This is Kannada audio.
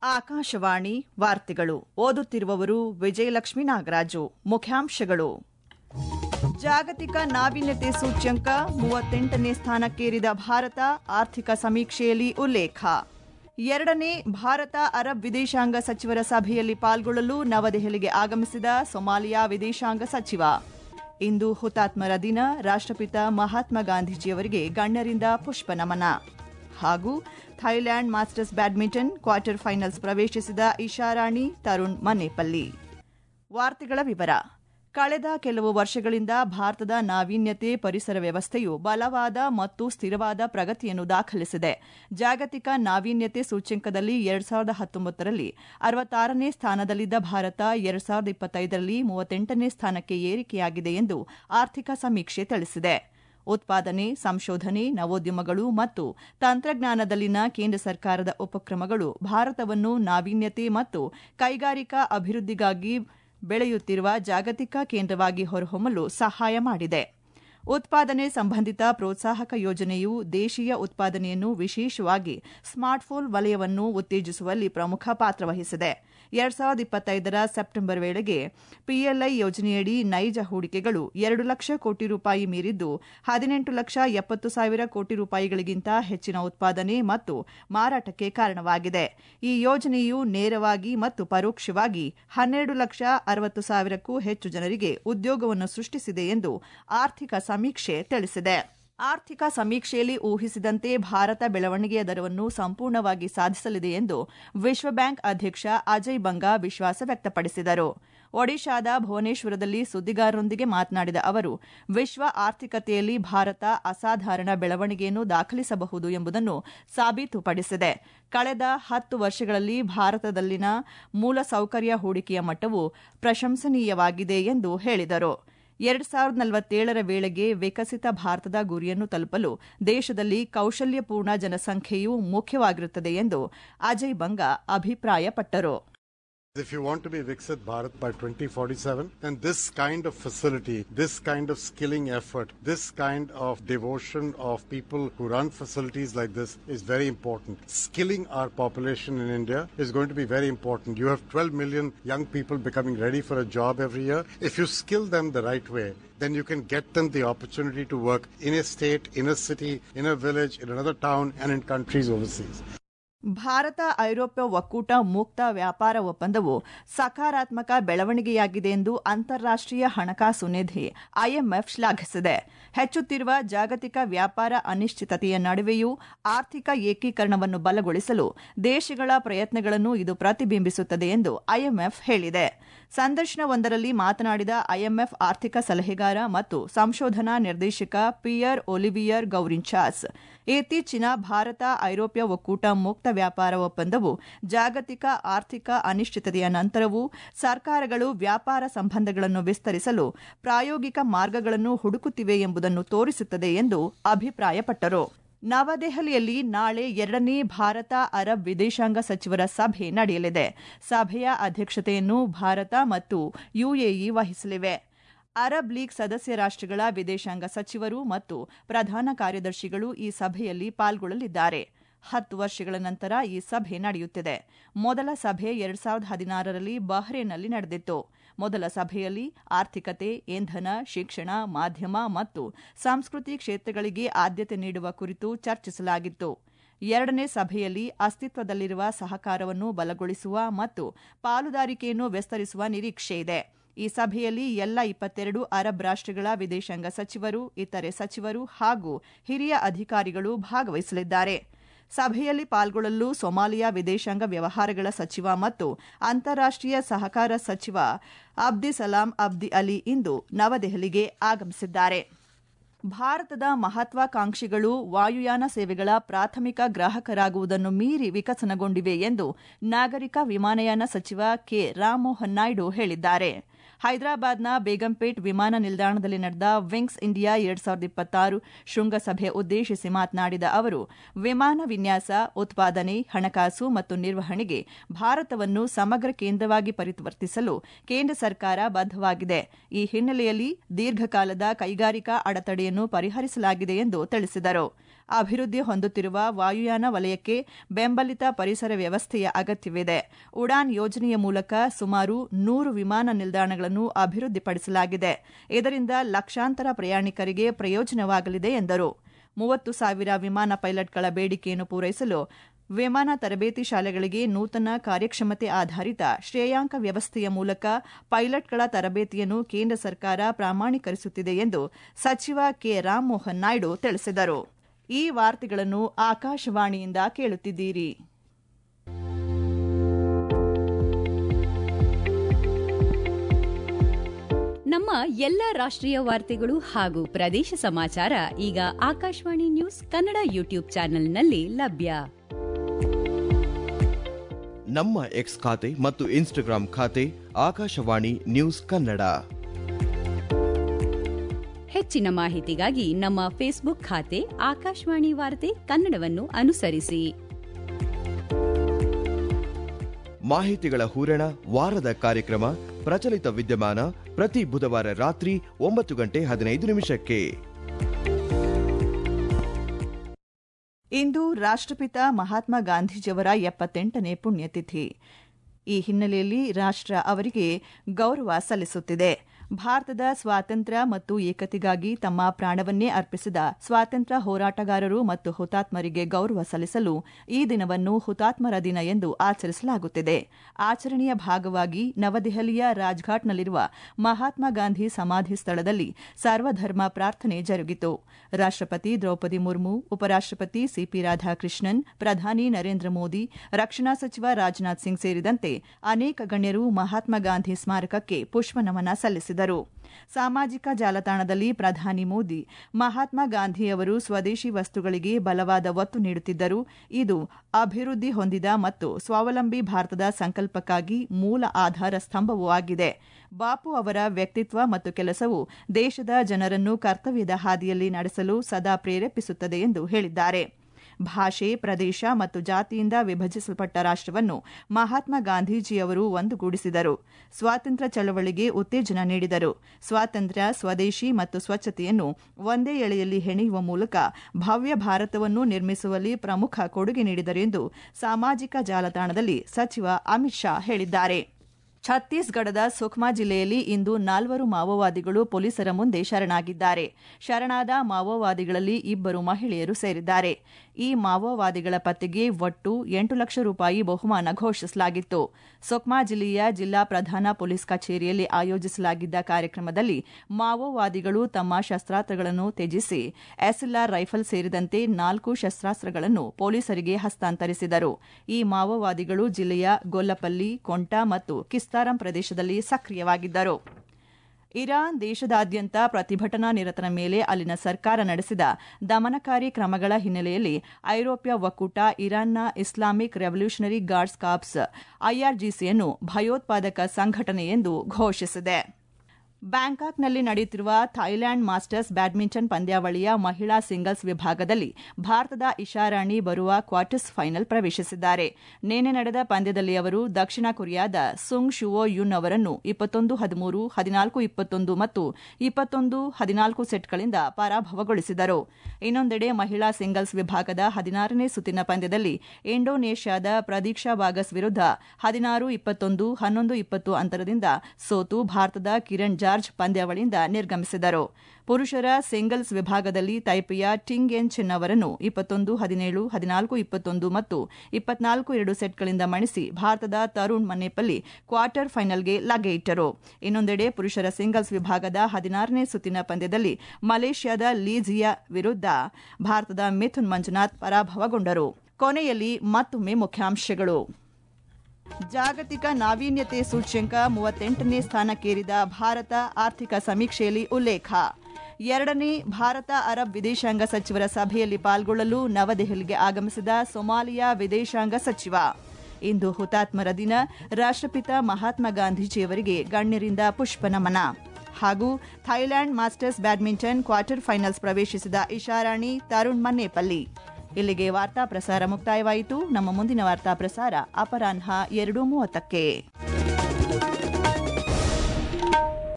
ಆಕಾಶವಾಣಿ ವಾರ್ತೆಗಳು ಓದುತ್ತಿರುವವರು ವಿಜಯಲಕ್ಷ್ಮೀ ನಾಗರಾಜು. ಮುಖ್ಯಾಂಶಗಳು: ಜಾಗತಿಕ ನಾವೀನ್ಯತೆ ಸೂಚ್ಯಂಕ 38ನೇ ಸ್ಥಾನಕ್ಕೇರಿದ ಭಾರತ, ಆರ್ಥಿಕ ಸಮೀಕ್ಷೆಯಲ್ಲಿ ಉಲ್ಲೇಖ. 2ನೇ ಭಾರತ ಅರಬ್ ವಿದೇಶಾಂಗ ಸಚಿವರ ಸಭೆಯಲ್ಲಿ ಪಾಲ್ಗೊಳ್ಳಲು ನವದೆಹಲಿಗೆ ಆಗಮಿಸಿದ ಸೊಮಾಲಿಯಾ ವಿದೇಶಾಂಗ ಸಚಿವ. ಇಂದು ಹುತಾತ್ಮರ ದಿನ, ರಾಷ್ಟ್ರಪಿತ ಮಹಾತ್ಮ ಗಾಂಧೀಜಿಯವರಿಗೆ ಗಣ್ಯರಿಂದ ಪುಷ್ಪ ನಮನ. ಹಾಗೂ Thailand Masters badminton quarter finals ಪ್ರವೇಶಿಸಿದ ಇಶಾರಾಣಿ ತರುಣ್ ಮನ್ನೇಪಲ್ಲಿ. ವಾರ್ತೆಗಳ ವಿವರ. ಕಳೆದ ಕೆಲವು ವರ್ಷಗಳಿಂದ ಭಾರತದ ನಾವೀನ್ಯತೆ ಪರಿಸರ ವ್ಯವಸ್ಥೆಯು ಬಲವಾದ ಮತ್ತು ಸ್ಥಿರವಾದ ಪ್ರಗತಿಯನ್ನು ದಾಖಲಿಸಿದೆ. ಜಾಗತಿಕ ನಾವೀನ್ಯತೆ ಸೂಚ್ಯಂಕದಲ್ಲಿ 2019ರಲ್ಲಿ 66ನೇ ಸ್ಥಾನದಲ್ಲಿದ್ದ ಭಾರತ 2025ರಲ್ಲಿ 38ನೇ ಸ್ಥಾನಕ್ಕೆ ಏರಿಕೆಯಾಗಿದೆ ಎಂದು ಆರ್ಥಿಕ ಸಮೀಕ್ಷೆ ತಿಳಿಸಿದೆ. ಉತ್ಪಾದನೆ, ಸಂಶೋಧನೆ, ನವೋದ್ಯಮಗಳು ಮತ್ತು ತಂತ್ರಜ್ಞಾನದಲ್ಲಿನ ಕೇಂದ್ರ ಸರ್ಕಾರದ ಉಪಕ್ರಮಗಳು ಭಾರತವನ್ನು ನಾವೀನ್ಯತೆ ಮತ್ತು ಕೈಗಾರಿಕಾ ಅಭಿವೃದ್ಧಿಗಾಗಿ ಬೆಳೆಯುತ್ತಿರುವ ಜಾಗತಿಕ ಕೇಂದ್ರವಾಗಿ ಹೊರಹೊಮ್ಮಲು ಸಹಾಯ ಮಾಡಿದೆ. ಉತ್ಪಾದನೆ ಸಂಬಂಧಿತ ಪ್ರೋತ್ಸಾಹಕ ಯೋಜನೆಯು ದೇಶೀಯ ಉತ್ಪಾದನೆಯನ್ನು, ವಿಶೇಷವಾಗಿ ಸ್ಮಾರ್ಟ್ಫೋನ್ ವಲಯವನ್ನು ಉತ್ತೇಜಿಸುವಲ್ಲಿ ಪ್ರಮುಖ ಪಾತ್ರ ವಹಿಸಿದೆ. 2025ರ ಸೆಪ್ಟೆಂಬರ್ ವೇಳೆಗೆ ಪಿಎಲ್ಐ ಯೋಜನೆಯಡಿ ನೈಜ ಹೂಡಿಕೆಗಳು 2 ಲಕ್ಷ ಕೋಟಿ ರೂಪಾಯಿ ಮೀರಿದ್ದು, 18,70,000 ಕೋಟಿ ರೂಪಾಯಿಗಳಿಗಿಂತ ಹೆಚ್ಚಿನ ಉತ್ಪಾದನೆ ಮತ್ತು ಮಾರಾಟಕ್ಕೆ ಕಾರಣವಾಗಿದೆ. ಈ ಯೋಜನೆಯು ನೇರವಾಗಿ ಮತ್ತು ಪರೋಕ್ಷವಾಗಿ 12,60,000ಕ್ಕೂ ಹೆಚ್ಚು ಜನರಿಗೆ ಉದ್ಯೋಗವನ್ನು ಸೃಷ್ಟಿಸಿದೆ ಎಂದು ಆರ್ಥಿಕ ಸಮೀಕ್ಷೆ ತಿಳಿಸಿದೆ. ಆರ್ಥಿಕ ಸಮೀಕ್ಷೆಯಲ್ಲಿ ಊಹಿಸಿದಂತೆ ಭಾರತ ಬೆಳವಣಿಗೆಯ ದರವನ್ನು ಸಂಪೂರ್ಣವಾಗಿ ಸಾಧಿಸಲಿದೆ ಎಂದು ವಿಶ್ವ ಬ್ಯಾಂಕ್ ಅಧ್ಯಕ್ಷ ಅಜಯ್ ಬಂಗಾ ವಿಶ್ವಾಸ ವ್ಯಕ್ತಪಡಿಸಿದರು. ಒಡಿಶಾದ ಭುವನೇಶ್ವರದಲ್ಲಿ ಸುದ್ದಿಗಾರರೊಂದಿಗೆ ಮಾತನಾಡಿದ ಅವರು, ವಿಶ್ವ ಆರ್ಥಿಕತೆಯಲ್ಲಿ ಭಾರತ ಅಸಾಧಾರಣ ಬೆಳವಣಿಗೆಯನ್ನು ದಾಖಲಿಸಬಹುದು ಎಂಬುದನ್ನು ಸಾಬೀತುಪಡಿಸಿದೆ. ಕಳೆದ 10 ವರ್ಷಗಳಲ್ಲಿ ಭಾರತದಲ್ಲಿನ ಮೂಲಸೌಕರ್ಯ ಹೂಡಿಕೆಯ ಮಟ್ಟವು ಪ್ರಶಂಸನೀಯವಾಗಿದೆ ಎಂದು ಹೇಳಿದರು. 2047ರ ವೇಳೆಗೆ ವಿಕಸಿತ ಭಾರತದ ಗುರಿಯನ್ನು ತಲುಪಲು ದೇಶದಲ್ಲಿ ಕೌಶಲ್ಯಪೂರ್ಣ ಜನಸಂಖ್ಯೆಯು ಮುಖ್ಯವಾಗಿರುತ್ತದೆ ಎಂದು ಅಜಯ್ ಬಂಗಾ ಅಭಿಪ್ರಾಯಪಟ್ಟರು. If you want to be Viksit Bharat by 2047, then this kind of facility, this kind of skilling effort, this kind of devotion of people who run facilities like this is very important. Skilling our population in India is going to be very important. You have 12 million young people becoming ready for a job every year. If you skill them the right way, then you can get them the opportunity to work in a state, in a city, in a village, in another town, and in countries overseas. Bharat ಐರೋಪ್ಯ ಒಕ್ಕೂಟ ಮುಕ್ತ ವ್ಯಾಪಾರ ಒಪ್ಪಂದವು ಸಕಾರಾತ್ಮಕ ಬೆಳವಣಿಗೆಯಾಗಿದೆ ಎಂದು ಅಂತಾರಾಷ್ಟೀಯ ಹಣಕಾಸು ನಿಧಿ ಐಎಂಎಫ್ ಶ್ಲಾಘಿಸಿದೆ. ಹೆಚ್ಚುತ್ತಿರುವ ಜಾಗತಿಕ ವ್ಯಾಪಾರ ಅನಿಶ್ಚಿತತೆಯ ನಡುವೆಯೂ ಆರ್ಥಿಕ ಏಕೀಕರಣವನ್ನು ಬಲಗೊಳಿಸಲು ದೇಶಗಳ ಪ್ರಯತ್ನಗಳನ್ನು ಇದು ಪ್ರತಿಬಿಂಬಿಸುತ್ತದೆ ಎಂದು ಐಎಂಎಫ್ ಹೇಳಿದೆ. ಸಂದರ್ಶನವೊಂದರಲ್ಲಿ ಮಾತನಾಡಿದ ಐಎಂಎಫ್ ಆರ್ಥಿಕ ಸಲಹೆಗಾರ ಮತ್ತು ಸಂಶೋಧನಾ ನಿರ್ದೇಶಕ ಪಿಯರ್ ಒಲಿವಿಯರ್ ಗೌರಿನ್ಚಾಸ್, ಇತ್ತೀಚಿನ ಭಾರತ ಐರೋಪ್ಯ ಒಕ್ಕೂಟ ಮುಕ್ತ ವ್ಯಾಪಾರ ಒಪ್ಪಂದವು ಜಾಗತಿಕ ಆರ್ಥಿಕ ಅನಿಶ್ಚಿತತೆಯ ನಂತರವೂ ಸರ್ಕಾರಗಳು ವ್ಯಾಪಾರ ಸಂಬಂಧಗಳನ್ನು ವಿಸ್ತರಿಸಲು ಪ್ರಾಯೋಗಿಕ ಮಾರ್ಗಗಳನ್ನು ಹುಡುಕುತ್ತಿವೆ ಎಂಬುದನ್ನು ತೋರಿಸುತ್ತದೆ ಎಂದು ಅಭಿಪ್ರಾಯಪಟ್ಟರು. ನವದೆಹಲಿಯಲ್ಲಿ ನಾಳೆ 2ನೇ ಭಾರತ ಅರಬ್ ವಿದೇಶಾಂಗ ಸಚಿವರ ಸಭೆ ನಡೆಯಲಿದೆ. ಸಭೆಯ ಅಧ್ಯಕ್ಷತೆಯನ್ನು ಭಾರತ ಮತ್ತು ಯುಎಇ ವಹಿಸಲಿವೆ. ಅರಬ್ ಲೀಗ್ ಸದಸ್ಯ ರಾಷ್ಟ್ರಗಳ ವಿದೇಶಾಂಗ ಸಚಿವರು ಮತ್ತು ಪ್ರಧಾನ ಕಾರ್ಯದರ್ಶಿಗಳು ಈ ಸಭೆಯಲ್ಲಿ ಪಾಲ್ಗೊಳ್ಳಲಿದ್ದಾರೆ. 10 ವರ್ಷಗಳ ನಂತರ ಈ ಸಭೆ ನಡೆಯುತ್ತಿದೆ. ಮೊದಲ ಸಭೆ 2016ರಲ್ಲಿ ಬಹ್ರೇನ್ನಲ್ಲಿ ನಡೆದಿತ್ತು. ಮೊದಲ ಸಭೆಯಲ್ಲಿ ಆರ್ಥಿಕತೆ, ಇಂಧನ, ಶಿಕ್ಷಣ, ಮಾಧ್ಯಮ ಮತ್ತು ಸಂಸ್ಕೃತಿ ಕ್ಷೇತ್ರಗಳಿಗೆ ಆದ್ಯತೆ ನೀಡುವ ಕುರಿತು ಚರ್ಚಿಸಲಾಗಿತ್ತು. 2ನೇ ಸಭೆಯಲ್ಲಿ ಅಸ್ತಿತ್ವದಲ್ಲಿರುವ ಸಹಕಾರವನ್ನು ಬಲಗೊಳಿಸುವ ಮತ್ತು ಪಾಲುದಾರಿಕೆಯನ್ನು ವಿಸ್ತರಿಸುವ ನಿರೀಕ್ಷೆಯಿದೆ. ಈ ಸಭೆಯಲ್ಲಿ ಎಲ್ಲ 22 ಅರಬ್ ರಾಷ್ಟ್ರಗಳ ವಿದೇಶಾಂಗ ಸಚಿವರು, ಇತರೆ ಸಚಿವರು ಹಾಗೂ ಹಿರಿಯ ಅಧಿಕಾರಿಗಳು ಭಾಗವಹಿಸಲಿದ್ದಾರೆ. ಸಭೆಯಲ್ಲಿ ಪಾಲ್ಗೊಳ್ಳಲು ಸೊಮಾಲಿಯಾ ವಿದೇಶಾಂಗ ವ್ಯವಹಾರಗಳ ಸಚಿವ ಮತ್ತು ಅಂತಾರಾಷ್ಟೀಯ ಸಹಕಾರ ಸಚಿವ ಅಬ್ದಿಸಲಾಂ ಅಬ್ದಿ ಅಲಿ ಇಂದು ನವದೆಹಲಿಗೆ ಆಗಮಿಸಿದ್ದಾರೆ. ಭಾರತದ ಮಹತ್ವಾಕಾಂಕ್ಷಿಗಳು ವಾಯುಯಾನ ಸೇವೆಗಳ ಪ್ರಾಥಮಿಕ ಗ್ರಾಹಕರಾಗುವುದನ್ನು ಮೀರಿ ವಿಕಸನಗೊಂಡಿವೆ ಎಂದು ನಾಗರಿಕ ವಿಮಾನಯಾನ ಸಚಿವ ಕೆ ರಾಮಮೋಹನ್ ನಾಯ್ಡು ಹೇಳಿದ್ದಾರೆ. ಹೈದರಾಬಾದ್ನ ಬೇಗಂಪೇಟ್ ವಿಮಾನ ನಿಲ್ದಾಣದಲ್ಲಿ ನಡೆದ ವಿಂಗ್ಸ್ ಇಂಡಿಯಾ 2026 ಶೃಂಗಸಭೆ ಉದ್ದೇಶಿಸಿ ಮಾತನಾಡಿದ ಅವರು ವಿಮಾನ ವಿನ್ಯಾಸ, ಉತ್ಪಾದನೆ, ಹಣಕಾಸು ಮತ್ತು ನಿರ್ವಹಣೆಗೆ ಭಾರತವನ್ನು ಸಮಗ್ರ ಕೇಂದ್ರವಾಗಿ ಪರಿವರ್ತಿಸಲು ಕೇಂದ್ರ ಸರ್ಕಾರ ಬದ್ಧವಾಗಿದೆ. ಈ ಹಿನ್ನೆಲೆಯಲ್ಲಿ ದೀರ್ಘಕಾಲದ ಕೈಗಾರಿಕಾ ಅಡೆತಡೆಯನ್ನು ಪರಿಹರಿಸಲಾಗಿದೆ ಎಂದು ತಿಳಿಸಿದರು. ಅಭಿವೃದ್ಧಿ ಹೊಂದುತ್ತಿರುವ ವಾಯುಯಾನ ವಲಯಕ್ಕೆ ಬೆಂಬಲಿತ ಪರಿಸರ ವ್ಯವಸ್ಥೆಯ ಅಗತ್ಯವಿದೆ. ಉಡಾನ್ ಯೋಜನೆಯ ಮೂಲಕ ಸುಮಾರು 100 ವಿಮಾನ ನಿಲ್ದಾಣಗಳನ್ನು ಅಭಿವೃದ್ಧಿಪಡಿಸಲಾಗಿದೆ. ಇದರಿಂದ ಲಕ್ಷಾಂತರ ಪ್ರಯಾಣಿಕರಿಗೆ ಪ್ರಯೋಜನವಾಗಲಿದೆ ಎಂದರು. 30,000 ವಿಮಾನ ಪೈಲಟ್ಗಳ ಬೇಡಿಕೆಯನ್ನು ಪೂರೈಸಲು ವಿಮಾನ ತರಬೇತಿ ಶಾಲೆಗಳಿಗೆ ನೂತನ ಕಾರ್ಯಕ್ಷಮತೆ ಆಧಾರಿತ ಶ್ರೇಯಾಂಕ ವ್ಯವಸ್ಥೆಯ ಮೂಲಕ ಪೈಲಟ್ಗಳ ತರಬೇತಿಯನ್ನು ಕೇಂದ್ರ ಸರ್ಕಾರ ಪ್ರಮಾಣೀಕರಿಸುತ್ತಿದೆ ಎಂದು ಸಚಿವ ಕೆ. ರಾಮಮೋಹನ್ ನಾಯ್ಡು ತಿಳಿಸಿದರು. ಈ ವಾರ್ತೆಗಳನ್ನು ಆಕಾಶವಾಣಿಯಿಂದ ಕೇಳುತ್ತಿದ್ದೀರಿ. ನಮ್ಮ ಎಲ್ಲ ರಾಷ್ಟ್ರೀಯ ವಾರ್ತೆಗಳು ಹಾಗೂ ಪ್ರದೇಶ ಸಮಾಚಾರ ಈಗ ಆಕಾಶವಾಣಿ ನ್ಯೂಸ್ ಕನ್ನಡ ಯೂಟ್ಯೂಬ್ ಚಾನೆಲ್ನಲ್ಲಿ ಲಭ್ಯ. ನಮ್ಮ ಎಕ್ಸ್ ಖಾತೆ ಮತ್ತು ಇನ್ಸ್ಟಾಗ್ರಾಂ ಖಾತೆ ಆಕಾಶವಾಣಿ ನ್ಯೂಸ್ ಕನ್ನಡ. ಹೆಚ್ಚಿನ ಮಾಹಿತಿಗಾಗಿ ನಮ್ಮ ಫೇಸ್ಬುಕ್ ಖಾತೆ ಆಕಾಶವಾಣಿ ವಾರ್ತೆ ಕನ್ನಡವನ್ನು ಅನುಸರಿಸಿ. ಮಾಹಿತಿಗಳ ಹೂರಣ, ವಾರದ ಕಾರ್ಯಕ್ರಮ, ಪ್ರಚಲಿತ ವಿದ್ಯಮಾನ ಪ್ರತಿ ಬುಧವಾರ ರಾತ್ರಿ 9:15 ಇಂದು ರಾಷ್ಟ್ರಪಿತ ಮಹಾತ್ಮ ಗಾಂಧೀಜಿಯವರ 78ನೇ ಪುಣ್ಯತಿಥಿ. ಈ ಹಿನ್ನೆಲೆಯಲ್ಲಿ ರಾಷ್ಟ್ರ ಅವರಿಗೆ ಗೌರವ ಸಲ್ಲಿಸುತ್ತಿದೆ. ಭಾರತದ ಸ್ವಾತಂತ್ರ್ಯ ಮತ್ತು ಏಕತೆಗಾಗಿ ತಮ್ಮ ಪ್ರಾಣವನ್ನೇ ಅರ್ಪಿಸಿದ ಸ್ವಾತಂತ್ರ್ಯ ಹೋರಾಟಗಾರರು ಮತ್ತು ಹುತಾತ್ಮರಿಗೆ ಗೌರವ ಸಲ್ಲಿಸಲು ಈ ದಿನವನ್ನು ಹುತಾತ್ಮರ ದಿನ ಎಂದು ಆಚರಿಸಲಾಗುತ್ತಿದೆ. ಆಚರಣೆಯ ಭಾಗವಾಗಿ ನವದೆಹಲಿಯ ರಾಜ್ಘಾಟ್ನಲ್ಲಿರುವ ಮಹಾತ್ಮ ಗಾಂಧಿ ಸಮಾಧಿ ಸ್ಥಳದಲ್ಲಿ ಸರ್ವಧರ್ಮ ಪ್ರಾರ್ಥನೆ ಜರುಗಿತು. ರಾಷ್ಟ್ರಪತಿ ದ್ರೌಪದಿ ಮುರ್ಮು, ಉಪರಾಷ್ಟ್ರಪತಿ ಸಿಪಿ ರಾಧಾಕೃಷ್ಣನ್, ಪ್ರಧಾನಿ ನರೇಂದ್ರ ಮೋದಿ, ರಕ್ಷಣಾ ಸಚಿವ ರಾಜನಾಥ್ ಸಿಂಗ್ ಸೇರಿದಂತೆ ಅನೇಕ ಗಣ್ಯರು ಮಹಾತ್ಮ ಗಾಂಧಿ ಸ್ಮಾರಕಕ್ಕೆ ಪುಷ್ಪನಮನ ಸಲ್ಲಿಸಿದರು. ಸಾಮಾಜಿಕ ಜಾಲತಾಣದಲ್ಲಿ ಪ್ರಧಾನಿ ಮೋದಿ ಮಹಾತ್ಮ ಗಾಂಧಿಯವರು ಸ್ವದೇಶಿ ವಸ್ತುಗಳಿಗೆ ಬಲವಾದ ಒತ್ತು ನೀಡುತ್ತಿದ್ದರು. ಇದು ಅಭಿವೃದ್ಧಿ ಹೊಂದಿದ ಮತ್ತು ಸ್ವಾವಲಂಬಿ ಭಾರತದ ಸಂಕಲ್ಪಕ್ಕಾಗಿ ಮೂಲ ಆಧಾರ ಸ್ತಂಭವೂ ಆಗಿದೆ. ಬಾಪು ಅವರ ವ್ಯಕ್ತಿತ್ವ ಮತ್ತು ಕೆಲಸವು ದೇಶದ ಜನರನ್ನು ಕರ್ತವ್ಯದ ಹಾದಿಯಲ್ಲಿ ನಡೆಸಲು ಸದಾ ಪ್ರೇರೇಪಿಸುತ್ತದೆ ಎಂದು ಹೇಳಿದ್ದಾರೆ. ಭಾಷೆ, ಪ್ರದೇಶ ಮತ್ತು ಜಾತಿಯಿಂದ ವಿಭಜಿಸಲ್ಪಟ್ಟ ರಾಷ್ಟ್ರವನ್ನು ಮಹಾತ್ಮ ಗಾಂಧೀಜಿಯವರು ಒಂದುಗೂಡಿಸಿದರು. ಸ್ವಾತಂತ್ರ್ಯ ಚಳವಳಿಗೆ ಉತ್ತೇಜನ ನೀಡಿದರು. ಸ್ವಾತಂತ್ರ್ಯ, ಸ್ವದೇಶಿ ಮತ್ತು ಸ್ವಚ್ಛತೆಯನ್ನು ಒಂದೇ ಎಳೆಯಲ್ಲಿ ಹೆಣೆಯುವ ಮೂಲಕ ಭವ್ಯ ಭಾರತವನ್ನು ನಿರ್ಮಿಸುವಲ್ಲಿ ಪ್ರಮುಖ ಕೊಡುಗೆ ನೀಡಿದರು ಎಂದು ಸಾಮಾಜಿಕ ಜಾಲತಾಣದಲ್ಲಿ ಸಚಿವ ಅಮಿತ್ ಶಾ ಹೇಳಿದ್ದಾರೆ. ಛತ್ತೀಸ್ಗಢದ ಸುಕ್ಮಾ ಜಿಲ್ಲೆಯಲ್ಲಿ ಇಂದು 4 ಮಾವೋವಾದಿಗಳು ಪೊಲೀಸರ ಮುಂದೆ ಶರಣಾಗಿದ್ದಾರೆ. ಶರಣಾದ ಮಾವೋವಾದಿಗಳಲ್ಲಿ 2 ಮಹಿಳೆಯರು ಸೇರಿದ್ದಾರೆ. ಈ ಮಾವೋವಾದಿಗಳ ಪತ್ತೆಗೆ ಒಟ್ಟು 8 ಲಕ್ಷ ರೂಪಾಯಿ ಬಹುಮಾನ ಘೋಷಿಸಲಾಗಿತ್ತು. ಸುಕ್ಮಾ ಜಿಲ್ಲೆಯ ಜಿಲ್ಲಾ ಪ್ರಧಾನ ಪೊಲೀಸ್ ಕಚೇರಿಯಲ್ಲಿ ಆಯೋಜಿಸಲಾಗಿದ್ದ ಕಾರ್ಯಕ್ರಮದಲ್ಲಿ ಮಾವೋವಾದಿಗಳು ತಮ್ಮ ಶಸ್ತ್ರಾಸ್ತ್ರಗಳನ್ನು ತ್ಯಜಿಸಿ ಎಸ್ಎಲ್ಆರ್ ರೈಫಲ್ ಸೇರಿದಂತೆ 4 ಶಸ್ತ್ರಾಸ್ತ್ರಗಳನ್ನು ಪೊಲೀಸರಿಗೆ ಹಸ್ತಾಂತರಿಸಿದರು. ಈ ಮಾವೋವಾದಿಗಳು ಜಿಲ್ಲೆಯ ಗೊಲ್ಲಪಲ್ಲಿ, ಕೊಂಟಾ ಮತ್ತು ಕಿಸ್ತಾರಂ ಪ್ರದೇಶದಲ್ಲಿ ಸಕ್ರಿಯವಾಗಿದ್ದರು. ಇರಾನ್ ದೇಶದಾದ್ಯಂತ ಪ್ರತಿಭಟನಾ ನಿರತರ ಮೇಲೆ ಅಲ್ಲಿನ ಸರ್ಕಾರ ನಡೆಸಿದ ದಮನಕಾರಿ ಕ್ರಮಗಳ ಹಿನ್ನೆಲೆಯಲ್ಲಿ ಐರೋಪ್ಯ ಒಕ್ಕೂಟ ಇರಾನ್ನ ಇಸ್ಲಾಮಿಕ್ ರೆವಲ್ಯೂಷನರಿ ಗಾರ್ಡ್ಸ್ ಕಾರ್ಪ್ಸ್ ಐಆರ್ಜಿಸಿಯನ್ನು ಭಯೋತ್ಪಾದಕ ಸಂಘಟನೆ ಎಂದು ಘೋಷಿಸಿದೆ. ಬ್ಯಾಂಕಾಕ್ನಲ್ಲಿ ನಡೆಯುತ್ತಿರುವ ಥೈಲ್ಯಾಂಡ್ ಮಾಸ್ಟರ್ಸ್ ಬ್ಯಾಡ್ಮಿಂಟನ್ ಪಂದ್ಯಾವಳಿಯ ಮಹಿಳಾ ಸಿಂಗಲ್ಸ್ ವಿಭಾಗದಲ್ಲಿ ಭಾರತದ ಇಶಾರಾಣಿ ಬರುವ ಕ್ವಾರ್ಟರ್ಸ್ ಫೈನಲ್ ಪ್ರವೇಶಿಸಿದ್ದಾರೆ. ನಿನ್ನೆ ನಡೆದ ಪಂದ್ಯದಲ್ಲಿ ಅವರು ದಕ್ಷಿಣ ಕೊರಿಯಾದ ಸುಂಗ್ ಶುವೋ ಯುನ್ ಅವರನ್ನು 21-13, 14-21 ಮತ್ತು 21-14 ಸೆಟ್ಗಳಿಂದ ಪರಾಭವಗೊಳಿಸಿದರು. ಇನ್ನೊಂದೆಡೆ ಮಹಿಳಾ ಸಿಂಗಲ್ಸ್ ವಿಭಾಗದ 16ನೇ ಸುತ್ತಿನ ಪಂದ್ಯದಲ್ಲಿ ಇಂಡೋನೇಷ್ಯಾದ ಪ್ರದೀಕ್ಷಾ ಬಾಗಸ್ ವಿರುದ್ಧ 16-21, 11-20 ಅಂತರದಿಂದ ಸೋತು ಭಾರತದ ಕಿರಣ್ ಜಾರ್ಜ್ ಪಂದ್ಯಾವಳಿಯಿಂದ ನಿರ್ಗಮಿಸಿದರು. ಪುರುಷರ ಸಿಂಗಲ್ಸ್ ವಿಭಾಗದಲ್ಲಿ ತೈಪೆಯ ಟಿಂಗ್ ಎನ್ ಚೆನ್ ಅವರನ್ನು 21-17, 14-21 ಮತ್ತು 24-2 ಸೆಟ್ಗಳಿಂದ ಮಣಿಸಿ ಭಾರತದ ತರುಣ್ ಮನ್ನೇಪಲ್ಲಿ ಕ್ವಾರ್ಟರ್ ಫೈನಲ್ಗೆ ಲಗ್ಗೆಯಿಟ್ಟರು. ಇನ್ನೊಂದೆಡೆ ಪುರುಷರ ಸಿಂಗಲ್ಸ್ ವಿಭಾಗದ 16ನೇ ಸುತ್ತಿನ ಪಂದ್ಯದಲ್ಲಿ ಮಲೇಷ್ಯಾದ ಲೀ ಜಿಯಾ ವಿರುದ್ಧ ಭಾರತದ ಮಿಥುನ್ ಮಂಜುನಾಥ್ ಪರಾಭವಗೊಂಡರು. ಕೊನೆಯಲ್ಲಿ ಮತ್ತೊಮ್ಮೆ ಮುಖ್ಯಾಂಶಗಳು. ಜಾಗತಿಕ ನಾವೀನ್ಯತೆ ಸೂಚ್ಯಂಕ 38ನೇ ಸ್ಥಾನಕ್ಕೇರಿದ ಭಾರತ, ಆರ್ಥಿಕ ಸಮೀಕ್ಷೆಯಲ್ಲಿ ಉಲ್ಲೇಖ. 2ನೇ ಭಾರತ ಅರಬ್ ವಿದೇಶಾಂಗ ಸಚಿವರ ಸಭೆಯಲ್ಲಿ ಪಾಲ್ಗೊಳ್ಳಲು ನವದೆಹಲಿಗೆ ಆಗಮಿಸಿದ ಸೊಮಾಲಿಯಾ ವಿದೇಶಾಂಗ ಸಚಿವ. ಇಂದು ಹುತಾತ್ಮರ ದಿನ, ರಾಷ್ಟ್ರಪಿತ ಮಹಾತ್ಮ ಗಾಂಧೀಜಿಯವರಿಗೆ ಗಣ್ಯರಿಂದ ಪುಷ್ಪ ನಮನ. ಹಾಗೂ Thailand Masters badminton quarter finals ಪ್ರವೇಶಿಸಿದ ಇಶಾರಾಣಿ ತರುಣ್ ಮನ್ನೇಪಲ್ಲಿ. ಇಲ್ಲಿಗೆ ವಾರ್ತಾ ಪ್ರಸಾರ ಮುಕ್ತಾಯವಾಯಿತು. ನಮ್ಮ ಮುಂದಿನ ವಾರ್ತಾ ಪ್ರಸಾರ ಅಪರಾಹ್ನ 2:30ಕ್ಕೆ.